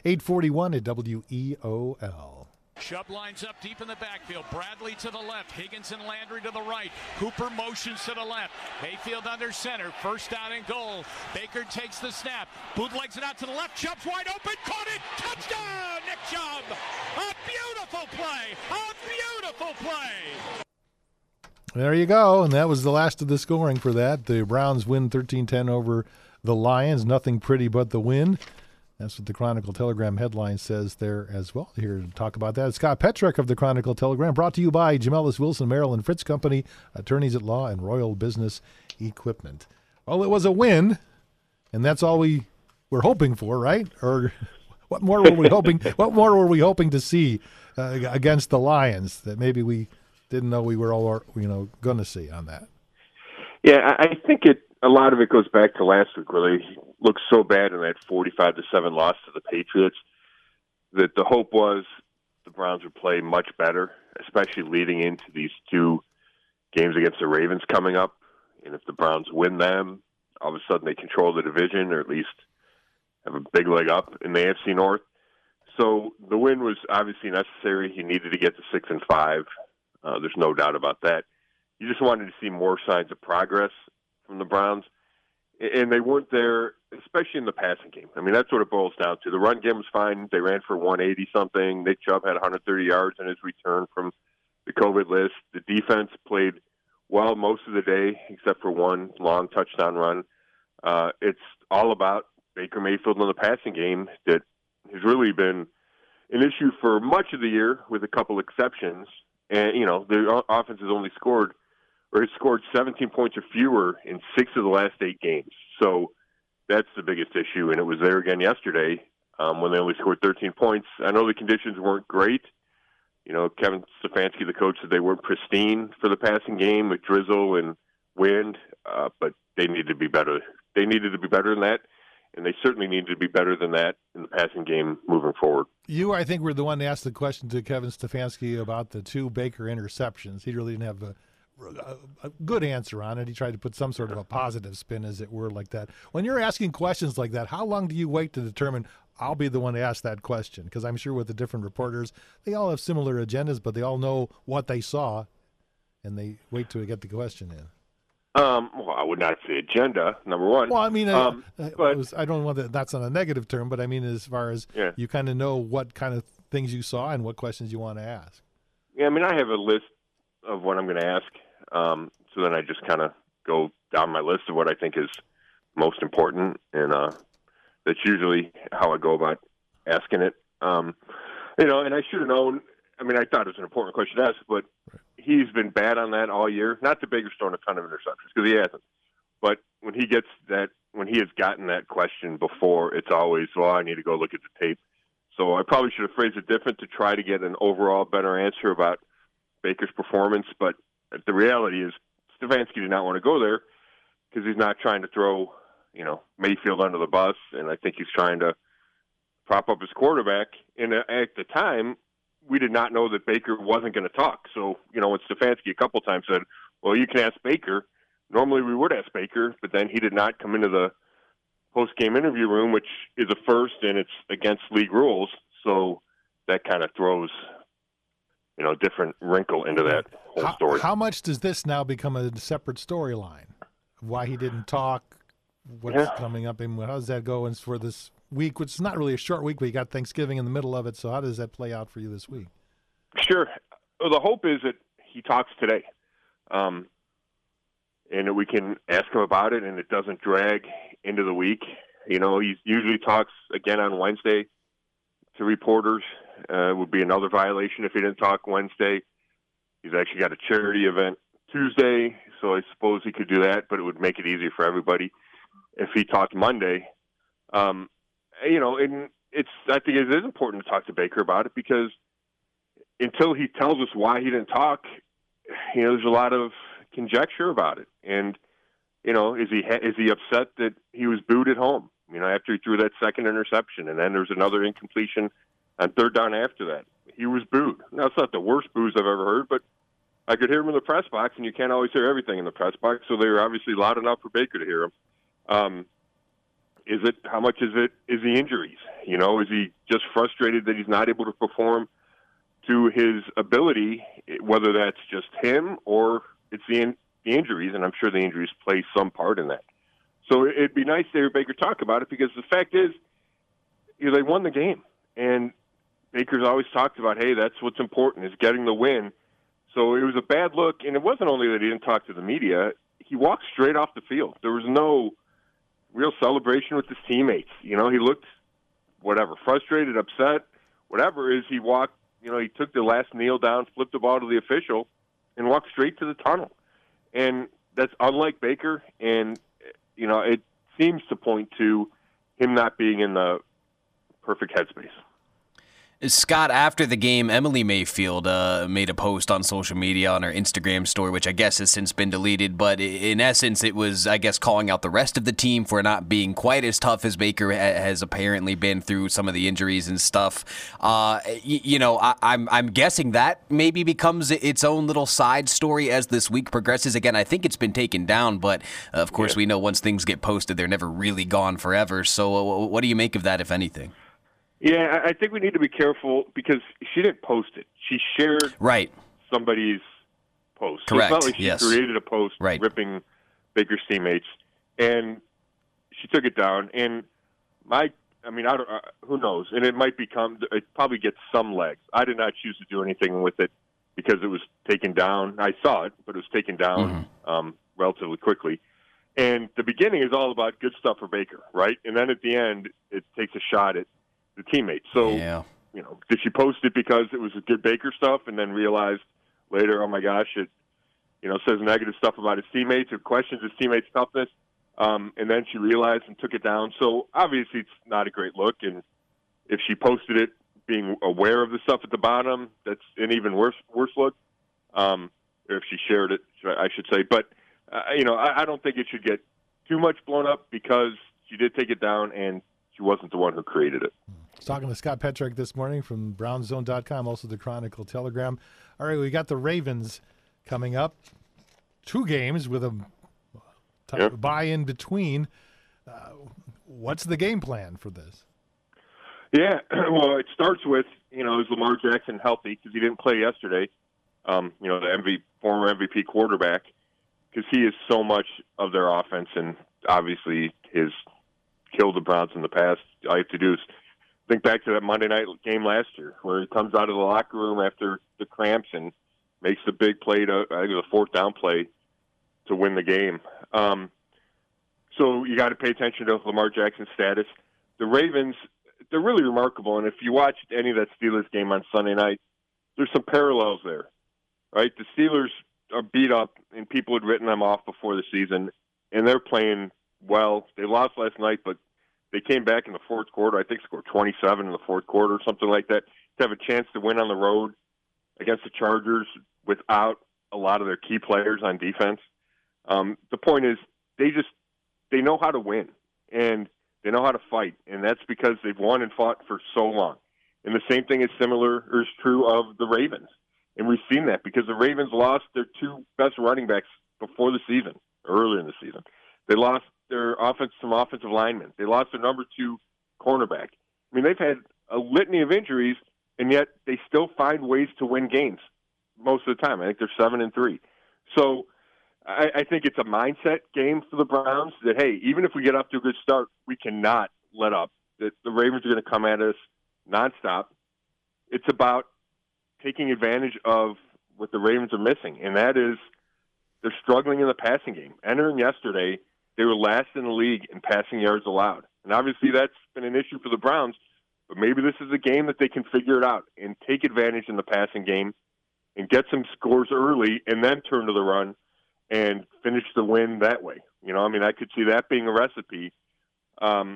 841 at WEOL. Chubb lines up deep in the backfield. Bradley to the left. Higgins and Landry to the right. Cooper motions to the left. Mayfield under center. First down and goal. Baker takes the snap. Bootlegs it out to the left. Chubb's wide open. Caught it. Touchdown, Nick Chubb. A beautiful play. A beautiful play. There you go. And that was the last of the scoring for that. The Browns win 13-10 over the Lions. Nothing pretty but the win. That's what the Chronicle-Telegram headline says there as well. Here to talk about that, Scott Petrak of the Chronicle-Telegram, brought to you by Jamelis Wilson, Merrill and Fritz Company, attorneys at law and Royal Business Equipment. Well, it was a win, and that's all we were hoping for, right? Or what more were we hoping? What more were we hoping to see against the Lions that maybe we didn't know we were all going to see on that? Yeah, I think a lot of it goes back to last week where they looked so bad in that 45-7 loss to the Patriots that the hope was the Browns would play much better, especially leading into these two games against the Ravens coming up. And if the Browns win them, all of a sudden they control the division or at least have a big leg up in the AFC North. So the win was obviously necessary. He needed to get to 6-5. There's no doubt about that. You just wanted to see more signs of progress from the Browns, and they weren't there, especially in the passing game. I mean, that's what it boils down to. The run game was fine. They ran for 180-something. Nick Chubb had 130 yards in his return from the COVID list. The defense played well most of the day, except for one long touchdown run. It's all about Baker Mayfield in the passing game that has really been an issue for much of the year, with a couple exceptions. And, the offense has only scored 17 points or fewer in 6 of the last 8 games. So that's the biggest issue, and it was there again yesterday when they only scored 13 points. I know the conditions weren't great. Kevin Stefanski, the coach, said they weren't pristine for the passing game with drizzle and wind, but they needed to be better. They needed to be better than that, and they certainly needed to be better than that in the passing game moving forward. You, I think, were the one to ask the question to Kevin Stefanski about the 2 Baker interceptions. He really didn't have a good answer on it. He tried to put some sort of a positive spin, as it were, like that. When you're asking questions like that, how long do you wait to determine I'll be the one to ask that question? Because I'm sure with the different reporters, they all have similar agendas, but they all know what they saw, and they wait till we get the question in. Well, I would not say agenda, number one. Well, I mean, but I don't want that. That's not a negative term, but I mean, as far as you kind of know what kind of things you saw and what questions you want to ask. Yeah, I mean, I have a list of what I'm going to ask. So then I just kind of go down my list of what I think is most important, and that's usually how I go about asking it. And I should have known. I mean, I thought it was an important question to ask, but he's been bad on that all year. Not the Baker's thrown a ton of interceptions, because he hasn't. But when he has gotten that question before, it's always, well, I need to go look at the tape. So I probably should have phrased it different to try to get an overall better answer about Baker's performance. But the reality is Stefanski did not want to go there because he's not trying to throw, Mayfield under the bus. And I think he's trying to prop up his quarterback. And at the time, we did not know that Baker wasn't going to talk. So, when Stefanski a couple times said, well, you can ask Baker. Normally we would ask Baker, but then he did not come into the post-game interview room, which is a first, and it's against league rules. So that kind of throws, different wrinkle into that whole story. How much does this now become a separate storyline? Why he didn't talk, what's coming up, and how does that go in for this week, which is not really a short week, but you got Thanksgiving in the middle of it, so how does that play out for you this week? Sure. Well, the hope is that he talks today, and that we can ask him about it and it doesn't drag into the week. He usually talks again on Wednesday to reporters. Would be another violation if he didn't talk Wednesday. He's actually got a charity event Tuesday, so I suppose he could do that, but it would make it easier for everybody if he talked Monday. And I think it is important to talk to Baker about it, because until he tells us why he didn't talk, there's a lot of conjecture about it. And, is he upset that he was booed at home, after he threw that second interception, and then there's another incompletion on third down after that? He was booed. Now, it's not the worst boos I've ever heard, but I could hear him in the press box, and you can't always hear everything in the press box, so they were obviously loud enough for Baker to hear him. How much is the injuries? You know, is he just frustrated that he's not able to perform to his ability, whether that's just him or it's the injuries, and I'm sure the injuries play some part in that. So it'd be nice to hear Baker talk about it, because the fact is, they won the game. And Baker's always talked about, hey, that's what's important, is getting the win. So it was a bad look, and it wasn't only that he didn't talk to the media. He walked straight off the field. There was no real celebration with his teammates. He looked, frustrated, upset, whatever it is. He walked, he took the last kneel down, flipped the ball to the official, and walked straight to the tunnel. And that's unlike Baker, and, it seems to point to him not being in the perfect headspace. Scott, after the game, Emily Mayfield made a post on social media on her Instagram story, which I guess has since been deleted. But in essence, it was, I guess, calling out the rest of the team for not being quite as tough as Baker has apparently been through some of the injuries and stuff. I'm guessing that maybe becomes its own little side story as this week progresses. Again, I think it's been taken down, but of course we know once things get posted, they're never really gone forever. So what do you make of that, if anything? Yeah, I think we need to be careful, because she didn't post it. She shared somebody's post. Correct. So it's not like she created a post ripping Baker's teammates, and she took it down. And who knows? And it probably gets some legs. I did not choose to do anything with it because it was taken down. I saw it, but it was taken down relatively quickly. And the beginning is all about good stuff for Baker, right? And then at the end, it takes a shot at the teammates. So, did she post it because it was good Baker stuff, and then realized later, oh my gosh, it, says negative stuff about his teammates, it questions his teammates' toughness, and then she realized and took it down. So obviously it's not a great look, and if she posted it being aware of the stuff at the bottom, that's an even worse look. Or if she shared it, I should say. But, I don't think it should get too much blown up, because she did take it down, and she wasn't the one who created it. I was talking to Scott Petrak this morning from BrownsZone.com, also the Chronicle Telegram. All right, we got the Ravens coming up. 2 games with a bye in between. What's the game plan for this? Yeah, well, it starts with, is Lamar Jackson healthy? Because he didn't play yesterday. The former MVP quarterback, because he is so much of their offense, and obviously his killed the Browns in the past. All you have to do is think back to that Monday night game last year, where he comes out of the locker room after the cramps and makes the big play I think it was a 4th down play to win the game. So you got to pay attention to Lamar Jackson's status. The Ravens, they're really remarkable, and if you watched any of that Steelers game on Sunday night, there's some parallels there, right? The Steelers are beat up, and people had written them off before the season, and they're playing well. They lost last night, but they came back in the 4th quarter. I think scored 27 in the 4th quarter, something like that, to have a chance to win on the road against the Chargers without a lot of their key players on defense. The point is, they know how to win, and they know how to fight, and that's because they've won and fought for so long. And the same thing is true of the Ravens. And we've seen that, because the Ravens lost their 2 best running backs before the season, earlier in the season. They lost some offensive linemen. They lost their number 2 cornerback. I mean, they've had a litany of injuries, and yet they still find ways to win games most of the time. I think they're 7-3. So I think it's a mindset game for the Browns that, hey, even if we get off to a good start, we cannot let up. That the Ravens are going to come at us nonstop. It's about taking advantage of what the Ravens are missing, and that is they're struggling in the passing game. Entering yesterday, they were last in the league in passing yards allowed. And obviously that's been an issue for the Browns, but maybe this is a game that they can figure it out and take advantage in the passing game and get some scores early and then turn to the run and finish the win that way. I could see that being a recipe. And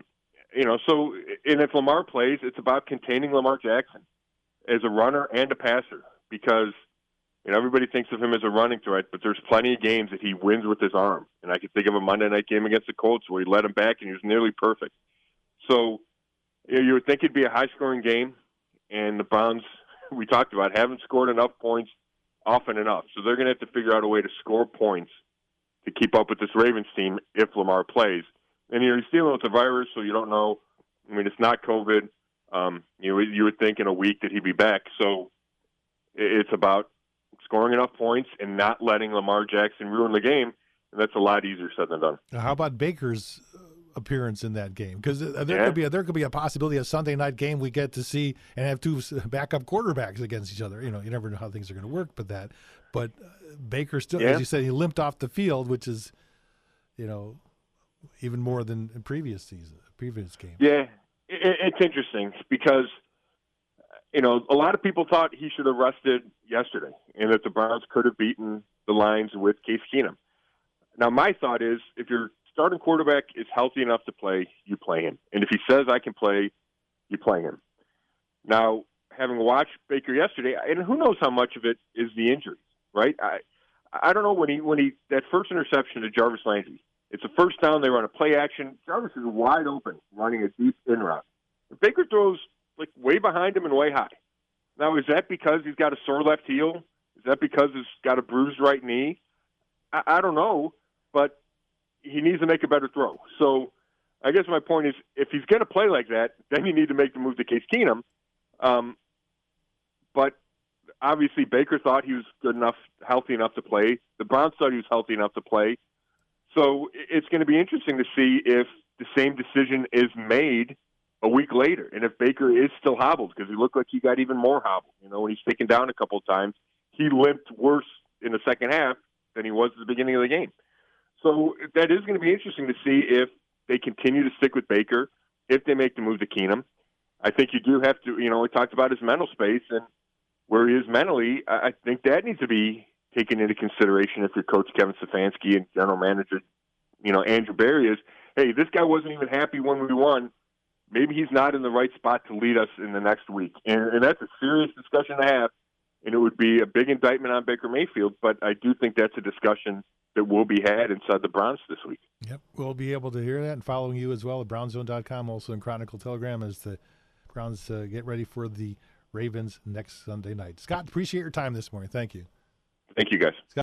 if Lamar plays, it's about containing Lamar Jackson as a runner and a passer, because everybody thinks of him as a running threat, but there's plenty of games that he wins with his arm. And I could think of a Monday night game against the Colts where he led him back and he was nearly perfect. So you would think it'd be a high-scoring game, and the Browns, we talked about, haven't scored enough points often enough. So they're going to have to figure out a way to score points to keep up with this Ravens team if Lamar plays. And he's dealing with the virus, so you don't know. I mean, it's not COVID. You would think in a week that he'd be back. So it's about scoring enough points and not letting Lamar Jackson ruin the game. And that's a lot easier said than done. How about Baker's appearance in that game? Because there could be a possibility a Sunday night game we get to see and have two backup quarterbacks against each other. You never know how things are going to work, but Baker still, as you said, he limped off the field, which is, even more than in previous games. Yeah, it's interesting because, a lot of people thought he should have rested yesterday and that the Browns could have beaten the Lions with Case Keenum. Now, my thought is if your starting quarterback is healthy enough to play, you play him. And if he says, I can play, you play him. Now, having watched Baker yesterday, and who knows how much of it is the injuries, right? I don't know when he that first interception to Jarvis Landry, it's a first down, they run a play action. Jarvis is wide open, running a deep in route. Baker throws like way behind him and way high. Now, is that because he's got a sore left heel? Is that because he's got a bruised right knee? I don't know, but he needs to make a better throw. So I guess my point is if he's going to play like that, then you need to make the move to Case Keenum. But obviously Baker thought he was good enough, healthy enough to play. The Browns thought he was healthy enough to play. So it's going to be interesting to see if the same decision is made a week later, and if Baker is still hobbled, because he looked like he got even more hobbled. When he's taken down a couple of times, he limped worse in the second half than he was at the beginning of the game. So that is going to be interesting to see if they continue to stick with Baker, if they make the move to Keenum. I think you do have to, we talked about his mental space and where he is mentally. I think that needs to be taken into consideration if you're Coach Kevin Stefanski and General Manager, Andrew Berry is, hey, this guy wasn't even happy when we won. Maybe he's not in the right spot to lead us in the next week. And that's a serious discussion to have, and it would be a big indictment on Baker Mayfield, but I do think that's a discussion that will be had inside the Browns this week. Yep, we'll be able to hear that and following you as well at brownzone.com, also in Chronicle Telegram as the Browns get ready for the Ravens next Sunday night. Scott, appreciate your time this morning. Thank you. Thank you, guys. Scott